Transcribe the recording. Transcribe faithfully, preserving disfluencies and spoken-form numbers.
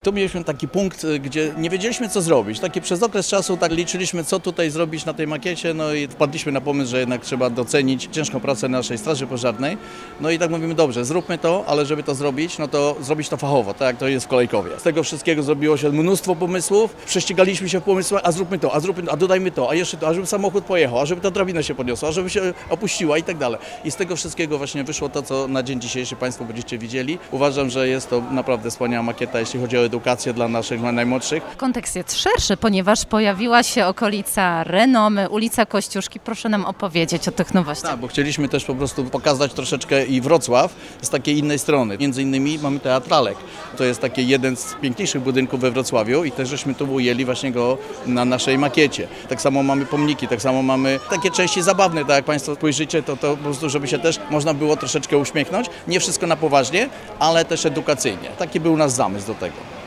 Tu mieliśmy taki punkt, gdzie nie wiedzieliśmy, co zrobić. Taki przez okres czasu tak liczyliśmy, co tutaj zrobić na tej makiecie, no i wpadliśmy na pomysł, że jednak trzeba docenić ciężką pracę naszej straży pożarnej. No i tak mówimy, dobrze, zróbmy to, ale żeby to zrobić, no to zrobić to fachowo, tak jak to jest w Kolejkowie. Z tego wszystkiego zrobiło się mnóstwo pomysłów, prześcigaliśmy się w pomysłach, a zróbmy to, a zróbmy to, a dodajmy to, a jeszcze to, a żeby samochód pojechał, a żeby ta drabina się podniosła, a żeby się opuściła i tak dalej. I z tego wszystkiego właśnie wyszło to, co na dzień dzisiejszy Państwo będziecie widzieli. Uważam, że jest to naprawdę wspaniała makieta, jeśli chodzi o edukację dla naszych najmłodszych. Kontekst jest szerszy, ponieważ pojawiła się okolica Renomy, ulica Kościuszki. Proszę nam opowiedzieć o tych nowościach. Tak, bo chcieliśmy też po prostu pokazać troszeczkę i Wrocław z takiej innej strony. Między innymi mamy Teatr Lalek. To jest taki jeden z piękniejszych budynków we Wrocławiu i też żeśmy tu ujęli właśnie go na naszej makiecie. Tak samo mamy pomniki, tak samo mamy takie części zabawne, tak jak Państwo spojrzycie, to, to po prostu, żeby się też można było troszeczkę uśmiechnąć. Nie wszystko na poważnie, ale też edukacyjnie. Taki był nasz zamysł do tego.